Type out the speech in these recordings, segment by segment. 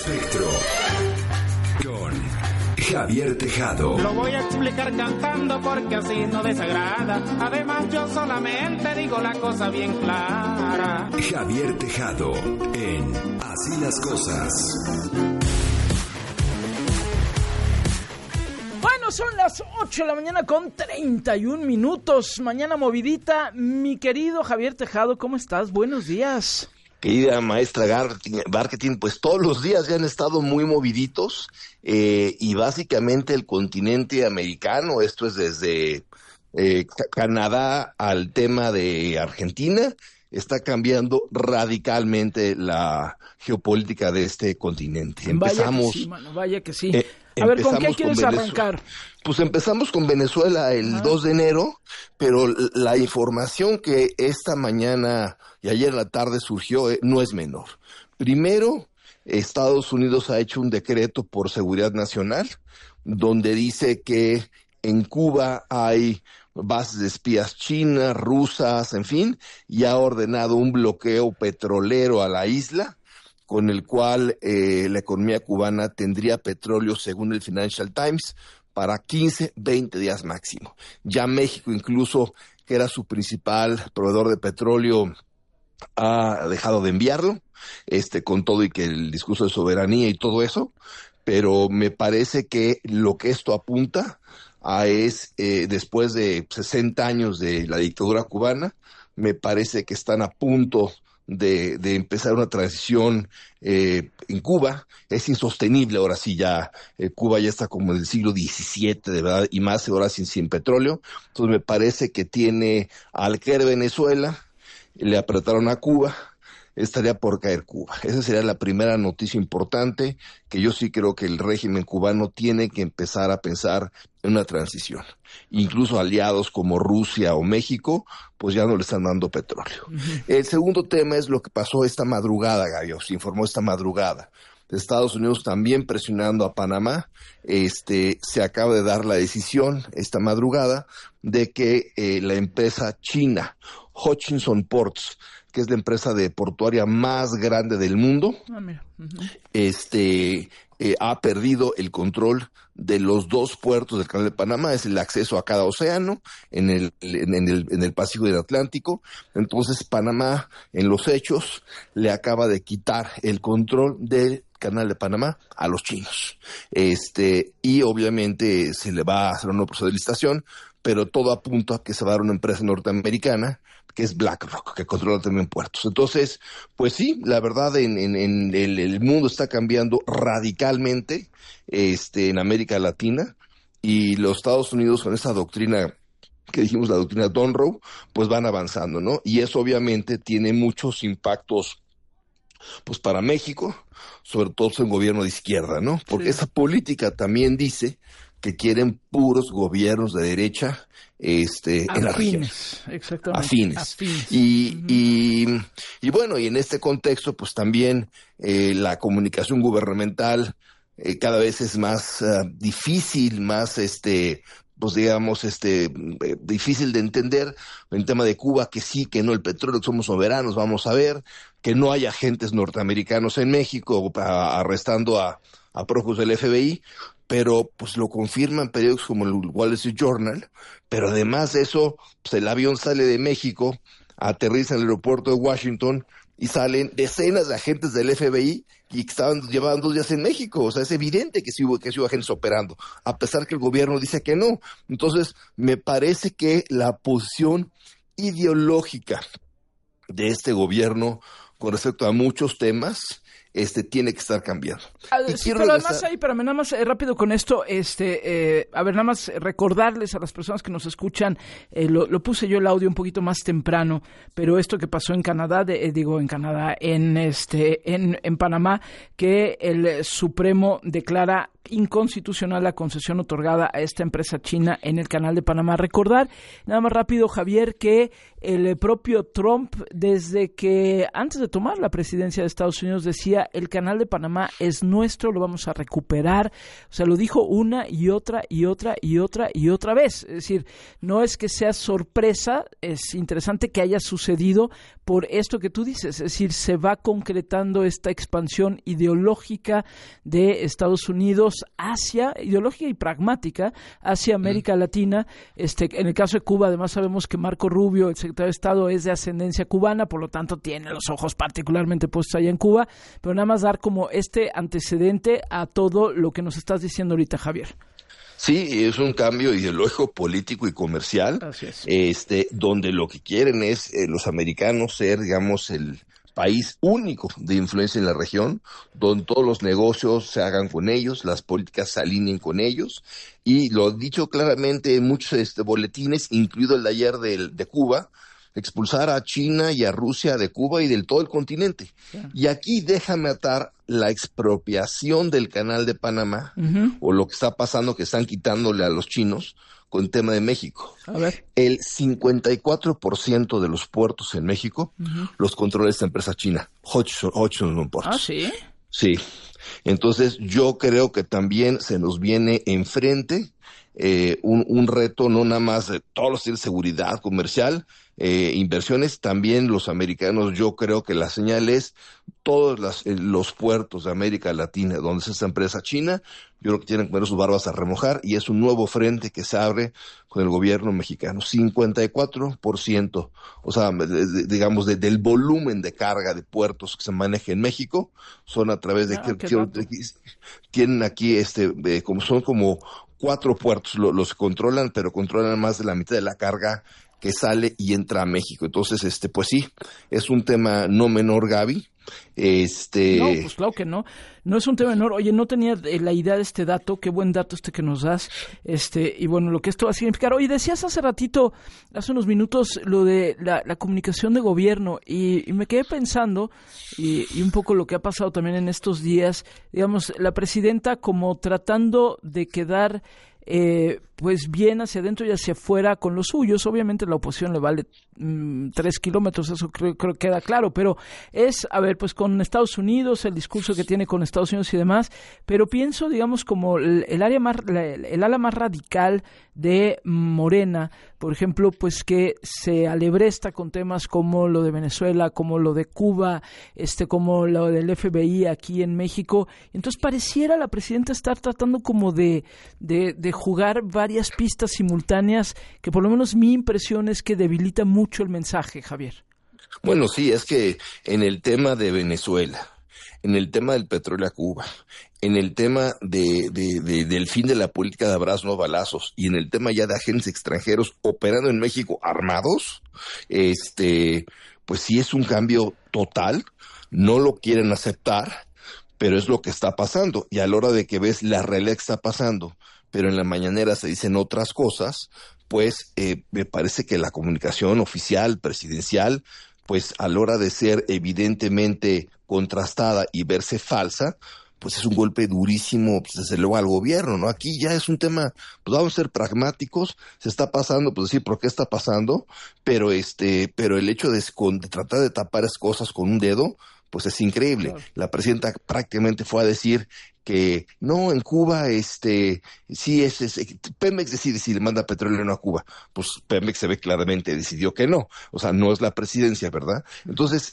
espectro con Javier Tejado. Lo voy a explicar cantando porque así no desagrada. Además yo solamente digo la cosa bien clara. Javier Tejado en Así las Cosas. Bueno, son las 8 de la mañana con 31 minutos. Mañana movidita. Mi querido Javier Tejado, ¿cómo estás? Buenos días. Querida maestra marketing, pues todos los días ya han estado muy moviditos y básicamente el continente americano, esto es desde Canadá al tema de Argentina, está cambiando radicalmente la geopolítica de este continente. Empezamos, vaya que sí, mano, vaya que sí. A ver, ¿con qué quieres arrancar? Pues empezamos con Venezuela el 2 de enero, pero la información que esta mañana y ayer en la tarde surgió no es menor. Primero, Estados Unidos ha hecho un decreto por seguridad nacional, donde dice que en Cuba hay bases de espías chinas, rusas, en fin, y ha ordenado un bloqueo petrolero a la isla, con el cual la economía cubana tendría petróleo, según el Financial Times, para 15, 20 días máximo. Ya México, incluso, que era su principal proveedor de petróleo, ha dejado de enviarlo, con todo y que el discurso de soberanía y todo eso, pero me parece que lo que esto apunta es, después de 60 años de la dictadura cubana, me parece que están a punto de empezar una transición en Cuba. Es insostenible ahora sí ya, Cuba ya está como en el siglo XVII, de verdad, y más ahora sin petróleo. Entonces me parece que tiene al caer Venezuela, le apretaron a Cuba, estaría por caer Cuba. Esa sería la primera noticia importante, que yo sí creo que el régimen cubano tiene que empezar a pensar en una transición. Incluso aliados como Rusia o México, pues ya no le están dando petróleo. Uh-huh. El segundo tema es lo que pasó esta madrugada, Gabio, se informó esta madrugada. Estados Unidos también presionando a Panamá, se acaba de dar la decisión esta madrugada de que la empresa china Hutchison Ports, que es la empresa de portuaria más grande del mundo, ha perdido el control de los dos puertos del Canal de Panamá, es el acceso a cada océano en el Pacífico y el Atlántico. Entonces Panamá, en los hechos, le acaba de quitar el control del Canal de Panamá a los chinos. Y obviamente se le va a hacer una proceso de licitación, pero todo apunta a que se va a dar una empresa norteamericana, que es BlackRock, que controla también puertos. Entonces, pues sí, la verdad, el mundo está cambiando radicalmente, en América Latina, y los Estados Unidos con esa doctrina que dijimos, la doctrina Monroe, pues van avanzando, ¿no? Y eso obviamente tiene muchos impactos, pues para México, sobre todo en gobierno de izquierda, ¿no? Porque esa política también dice que quieren puros gobiernos de derecha, en la región. Exactamente. Afines. Y bueno, y en este contexto, pues también la comunicación gubernamental cada vez es más difícil, más pues digamos, difícil de entender en tema de Cuba, que sí, que no, el petróleo, que somos soberanos, vamos a ver, que no hay agentes norteamericanos en México arrestando a prófugos del FBI, pero pues lo confirman periódicos como el Wall Street Journal, pero además de eso, pues el avión sale de México, aterriza en el aeropuerto de Washington y salen decenas de agentes del FBI y que llevaban 2 días en México. O sea, es evidente que sí hubo agentes operando, a pesar que el gobierno dice que no. Entonces, me parece que la posición ideológica de este gobierno con respecto a muchos temas tiene que estar cambiando. Pero además ahí, espérame, nada más rápido con esto, a ver, nada más recordarles a las personas que nos escuchan, lo puse yo el audio un poquito más temprano, pero esto que pasó en Canadá, en Panamá, que el Supremo declara inconstitucional la concesión otorgada a esta empresa china en el Canal de Panamá. Recordar, nada más rápido, Javier, que el propio Trump, desde que antes de tomar la presidencia de Estados Unidos, decía, el Canal de Panamá es nuestro, lo vamos a recuperar. O sea, lo dijo una y otra y otra y otra y otra vez. Es decir, no es que sea sorpresa, es interesante que haya sucedido por esto que tú dices. Es decir, se va concretando esta expansión ideológica de Estados Unidos hacia, ideológica y pragmática, hacia América Latina. En el caso de Cuba, además sabemos que Marco Rubio, el secretario de Estado, es de ascendencia cubana, por lo tanto tiene los ojos particularmente puestos allá en Cuba, pero nada más dar como este antecedente a todo lo que nos estás diciendo ahorita, Javier. Sí, es un cambio ideológico, político y comercial, donde lo que quieren es los americanos ser, digamos, el país único de influencia en la región, donde todos los negocios se hagan con ellos, las políticas se alineen con ellos, y lo han dicho claramente en muchos boletines, incluido el de ayer de Cuba, expulsar a China y a Rusia de Cuba y de todo el continente. Yeah. Y aquí déjame atar la expropiación del Canal de Panamá, o lo que está pasando, que están quitándole a los chinos con el tema de México. A ver. El 54% de los puertos en México los controla esta empresa china, Hodgson Ports. ¿Ah, sí? Sí. Entonces yo creo que también se nos viene enfrente un reto, no nada más de todos los de seguridad comercial, inversiones, también los americanos. Yo creo que la señal es todos los puertos de América Latina donde es esta empresa china, yo creo que tienen que poner sus barbas a remojar, y es un nuevo frente que se abre con el gobierno mexicano. 54%, o sea, digamos, del volumen de carga de puertos que se maneja en México, son a través de tienen aquí son como 4 puertos, los controlan, pero controlan más de la mitad de la carga que sale y entra a México. Entonces, pues sí, es un tema no menor, Gaby. No, pues claro que no. No es un tema menor. Oye, no tenía la idea de este dato. Qué buen dato que nos das. Y bueno, lo que esto va a significar. Oye, decías hace ratito, hace unos minutos, lo de la comunicación de gobierno, y me quedé pensando, y un poco lo que ha pasado también en estos días, digamos, la presidenta como tratando de quedar pues bien hacia adentro y hacia afuera con los suyos. Obviamente la oposición le vale 3 kilómetros, eso creo que queda claro, pero es, a ver, pues con Estados Unidos, el discurso que tiene con Estados Unidos y demás, pero pienso, digamos, como el ala más radical de Morena, por ejemplo, pues que se alebresta con temas como lo de Venezuela, como lo de Cuba, como lo del FBI aquí en México. Entonces pareciera la presidenta estar tratando como de jugar varias pistas simultáneas, que por lo menos mi impresión es que debilita mucho el mensaje, Javier. Bueno, sí, es que en el tema de Venezuela, en el tema del petróleo a Cuba, en el tema del fin de la política de abrazos no balazos, y en el tema ya de agentes extranjeros operando en México armados, pues sí es un cambio total. No lo quieren aceptar, pero es lo que está pasando. Y a la hora de que ves la realidad que está pasando, pero en la mañanera se dicen otras cosas, pues me parece que la comunicación oficial, presidencial, pues a la hora de ser evidentemente contrastada y verse falsa, pues es un golpe durísimo, pues, desde luego al gobierno, ¿no? Aquí ya es un tema, pues vamos a ser pragmáticos, se está pasando, pues decir por qué está pasando, pero el hecho de tratar de tapar esas cosas con un dedo, pues es increíble. Claro. La presidenta prácticamente fue a decir que no, en Cuba, sí Pemex decide si le manda petróleo o no a Cuba. Pues Pemex se ve claramente decidió que no. O sea, no es la presidencia, ¿verdad? Entonces,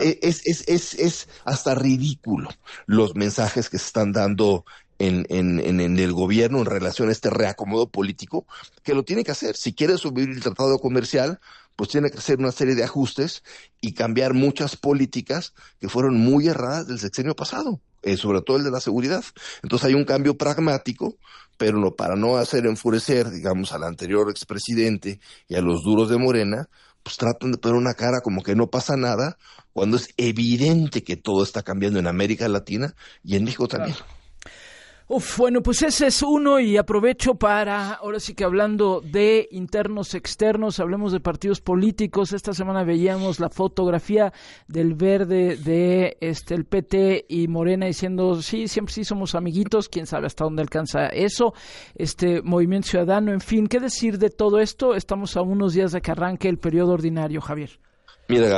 es hasta ridículo los mensajes que se están dando en el gobierno en relación a este reacomodo político, que lo tiene que hacer. Si quiere subir el tratado comercial, pues tiene que hacer una serie de ajustes y cambiar muchas políticas que fueron muy erradas del sexenio pasado, sobre todo el de la seguridad. Entonces hay un cambio pragmático, pero no, para no hacer enfurecer, digamos, al anterior expresidente y a los duros de Morena, pues tratan de poner una cara como que no pasa nada, cuando es evidente que todo está cambiando en América Latina y en México también. Claro. Bueno, pues ese es uno, y aprovecho para, ahora sí que hablando de internos externos, hablemos de partidos políticos. Esta semana veíamos la fotografía del Verde, de el PT y Morena diciendo, sí, siempre sí somos amiguitos, quién sabe hasta dónde alcanza eso, Movimiento Ciudadano, en fin, ¿qué decir de todo esto? Estamos a unos días de que arranque el periodo ordinario, Javier. Mira, Gaby,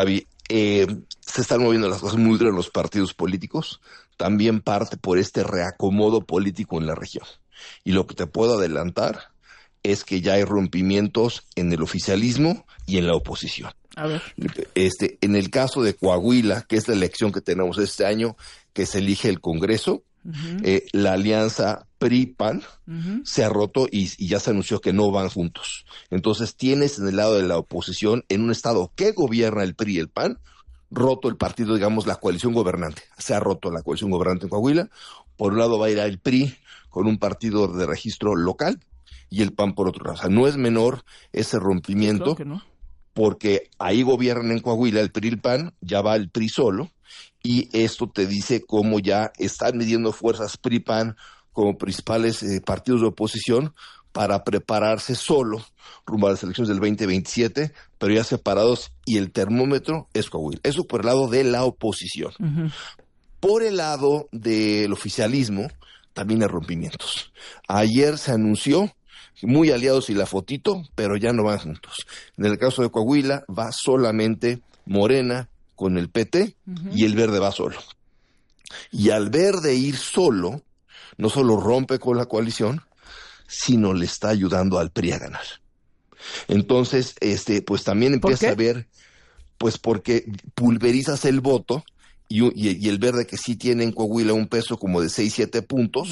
se están moviendo las cosas muy duro en los partidos políticos, también parte por este reacomodo político en la región. Y lo que te puedo adelantar es que ya hay rompimientos en el oficialismo y en la oposición. A ver. En el caso de Coahuila, que es la elección que tenemos este año, que se elige el Congreso, la alianza PRI-PAN se ha roto y ya se anunció que no van juntos. Entonces tienes en el lado de la oposición, en un estado que gobierna el PRI y el PAN, roto el partido, digamos, la coalición gobernante. Se ha roto la coalición gobernante en Coahuila. Por un lado va a ir el PRI con un partido de registro local y el PAN por otro lado. O sea, no es menor ese rompimiento, Claro que no. Porque ahí gobiernan en Coahuila el PRI y el PAN, ya va el PRI solo, y esto te dice cómo ya están midiendo fuerzas PRI-PAN como principales partidos de oposición para prepararse solo rumbo a las elecciones del 2027, pero ya separados, y el termómetro es Coahuila. Eso por el lado de la oposición. Por el lado del oficialismo, también hay rompimientos. Ayer se anunció, muy aliados y la fotito, pero ya no van juntos. En el caso de Coahuila, va solamente Morena con el PT y el Verde va solo. Y al Verde ir solo, no solo rompe con la coalición, sino le está ayudando al PRI a ganar. Entonces, pues también empieza a ver, pues porque pulverizas el voto y el Verde, que sí tiene en Coahuila un peso como de 6-7 puntos,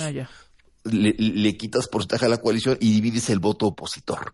le quitas porcentaje a la coalición y divides el voto opositor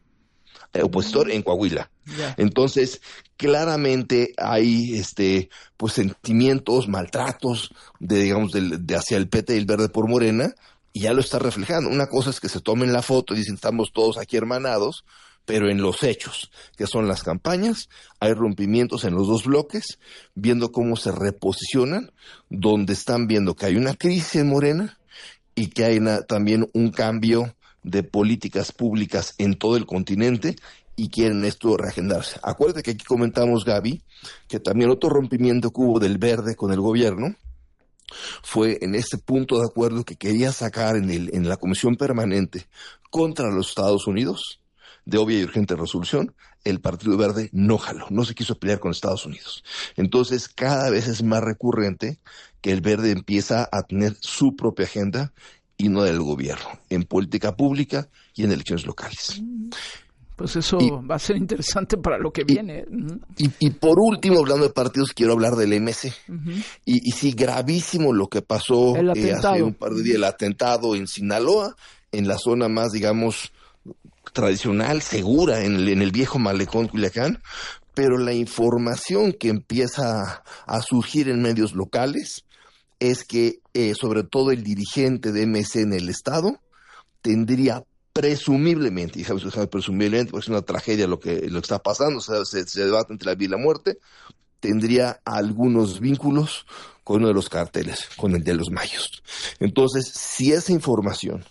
en Coahuila. Entonces, claramente hay pues sentimientos, maltratos digamos de hacia el PT y el Verde por Morena, y ya lo está reflejando. Una cosa es que se tomen la foto y dicen estamos todos aquí hermanados, pero en los hechos, que son las campañas, hay rompimientos en los dos bloques, viendo cómo se reposicionan, donde están viendo que hay una crisis en Morena y que hay también un cambio de políticas públicas en todo el continente y quieren esto reagendarse. Acuérdate que aquí comentamos, Gaby, que también otro rompimiento que hubo del Verde con el gobierno fue en este punto de acuerdo que quería sacar en la Comisión Permanente contra los Estados Unidos, de obvia y urgente resolución. El Partido Verde no jaló, no se quiso pelear con Estados Unidos. Entonces, cada vez es más recurrente que el Verde empieza a tener su propia agenda y no del gobierno, en política pública y en elecciones locales. Pues eso va a ser interesante para lo que viene. Y por último, hablando de partidos, quiero hablar del MC. Y sí, gravísimo lo que pasó hace un par de días, el atentado en Sinaloa, en la zona más, digamos, tradicional, segura, en el viejo malecón Culiacán, pero la información que empieza a surgir en medios locales es que sobre todo el dirigente de MC en el estado tendría presumiblemente, y sabes presumiblemente porque es una tragedia lo que está pasando, o sea, se debate entre la vida y la muerte, tendría algunos vínculos con uno de los carteles, con el de los Mayos. Entonces, si esa información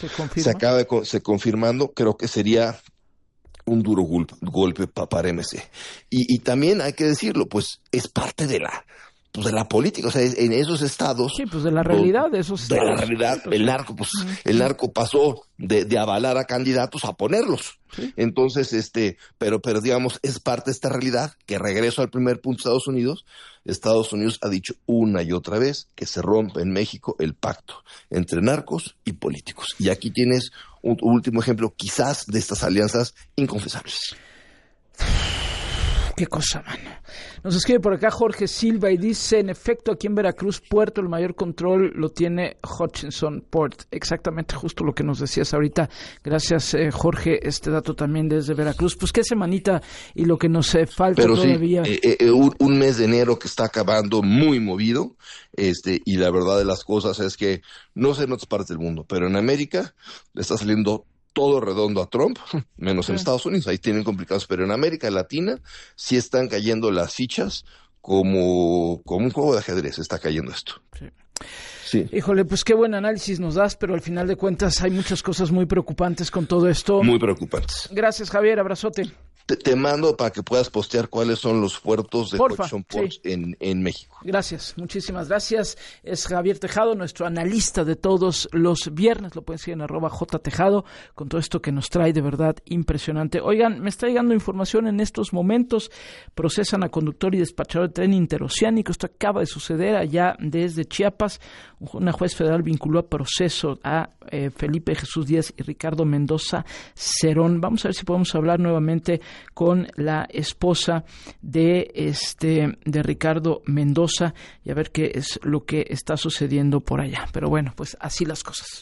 se confirmando, creo que sería un duro golpe para MC. Y también hay que decirlo, pues es parte de la política, o sea, en esos estados. Sí, pues de la realidad de esos estados. De la realidad, el narco pasó de avalar a candidatos a ponerlos. ¿Sí? Entonces, pero digamos, es parte de esta realidad, que regreso al primer punto de Estados Unidos ha dicho una y otra vez que se rompe en México el pacto entre narcos y políticos. Y aquí tienes un último ejemplo, quizás, de estas alianzas inconfesables. Qué cosa, mano. Nos escribe por acá Jorge Silva y dice, en efecto, aquí en Veracruz, Puerto, el mayor control lo tiene Hutchinson Port. Exactamente, justo lo que nos decías ahorita. Gracias, Jorge, este dato también desde Veracruz. Pues qué semanita y lo que nos falta. Pero todavía. Sí, un mes de enero que está acabando muy movido, y la verdad de las cosas es que no sé en otras partes del mundo, pero en América le está saliendo todo redondo a Trump, menos en Estados Unidos, ahí tienen complicados, pero en América Latina sí están cayendo las fichas como un juego de ajedrez, está cayendo esto. Sí. Híjole, pues qué buen análisis nos das, pero al final de cuentas hay muchas cosas muy preocupantes con todo esto. Muy preocupantes. Gracias, Javier, abrazote. te mando para que puedas postear cuáles son los puertos de Collection Ports en México. Gracias, muchísimas gracias. Es Javier Tejado, nuestro analista de todos los viernes. Lo pueden seguir en @jtejado con todo esto que nos trae, de verdad impresionante. Oigan, me está llegando información en estos momentos. Procesan a conductor y despachador de tren interoceánico. Esto acaba de suceder allá desde Chiapas. Una juez federal vinculó a proceso a Felipe Jesús Díaz y Ricardo Mendoza Cerón. Vamos a ver si podemos hablar nuevamente con la esposa de Ricardo Mendoza y a ver qué es lo que está sucediendo por allá. Pero bueno, pues así las cosas.